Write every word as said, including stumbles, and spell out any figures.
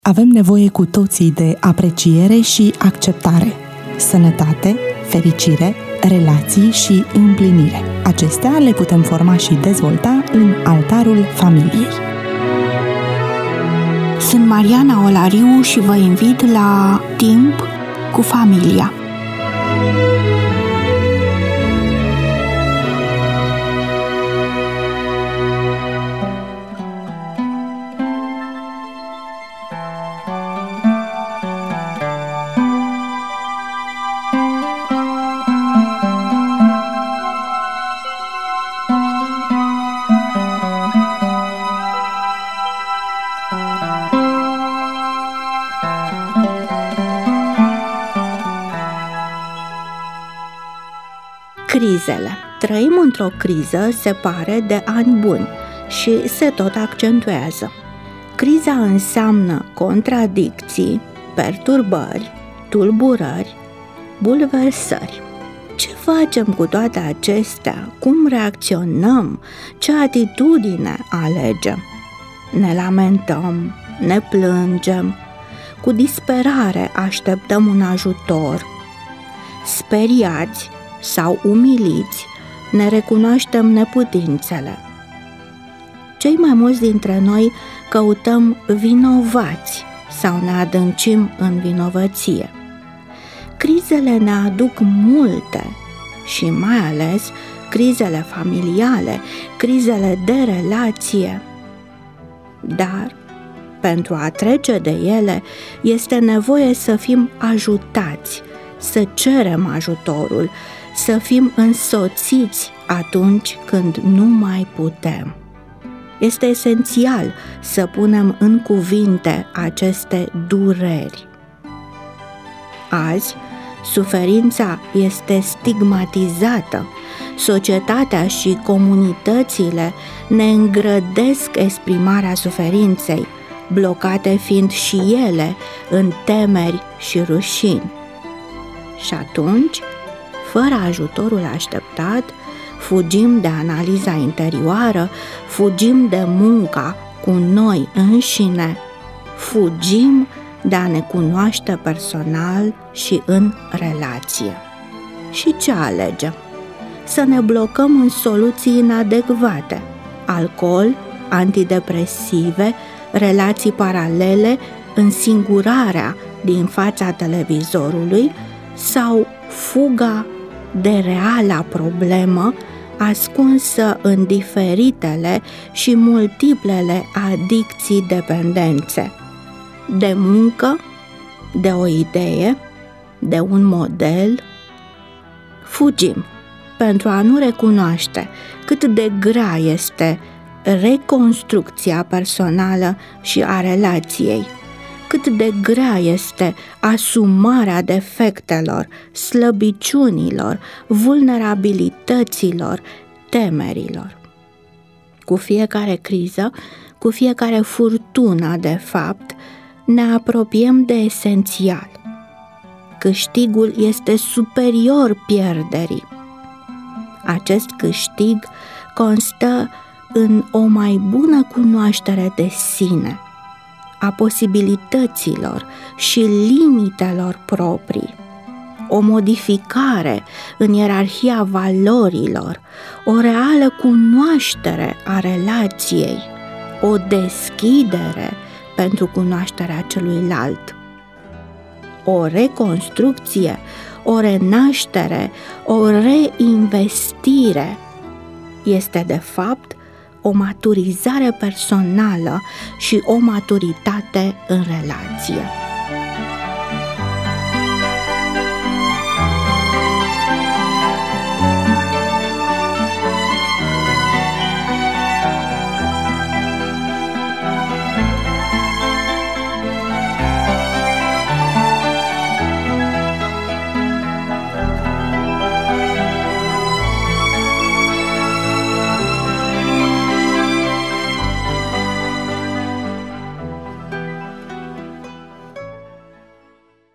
Avem nevoie cu toții de apreciere și acceptare, sănătate, fericire, relații și împlinire. Acestea le putem forma și dezvolta în altarul familiei. Sunt Mariana Olariu și vă invit la Timp cu familia. Crizele. Trăim într-o criză, se pare, de ani buni și se tot accentuează. Criza înseamnă contradicții, perturbări, tulburări, bulversări. Ce facem cu toate acestea? Cum reacționăm? Ce atitudine alegem? Ne lamentăm, ne plângem, cu disperare așteptăm un ajutor. Speriați sau umiliți, ne recunoaștem neputințele. Cei mai mulți dintre noi căutăm vinovați sau ne adâncim în vinovăție. Crizele ne aduc multe și mai ales crizele familiale, crizele de relație. Dar pentru a trece de ele este nevoie să fim ajutați, să cerem ajutorul, să fim însoțiți atunci când nu mai putem. Este esențial să punem în cuvinte aceste dureri. Azi, suferința este stigmatizată. Societatea și comunitățile ne îngrădesc exprimarea suferinței, blocate fiind și ele în temeri și rușini. Și atunci, fără ajutorul așteptat, fugim de analiza interioară, fugim de munca cu noi înșine, fugim de a ne cunoaște personal și în relație. Și ce alegem? Să ne blocăm în soluții inadecvate, alcool, antidepresive, relații paralele, însingurarea din fața televizorului sau fuga de reala problemă ascunsă în diferitele și multiplele adicții dependențe, de muncă, de o idee, de un model. Fugim pentru a nu recunoaște cât de grea este reconstrucția personală și a relației, cât de grea este asumarea defectelor, slăbiciunilor, vulnerabilităților, temerilor. Cu fiecare criză, cu fiecare furtună, de fapt, ne apropiem de esențial. Câștigul este superior pierderii. Acest câștig constă în o mai bună cunoaștere de sine, a posibilităților și limitelor proprii, o modificare în ierarhia valorilor, o reală cunoaștere a relației, o deschidere pentru cunoașterea celuilalt, o reconstrucție, o renaștere, o reinvestire. Este de fapt o maturizare personală și o maturitate în relație.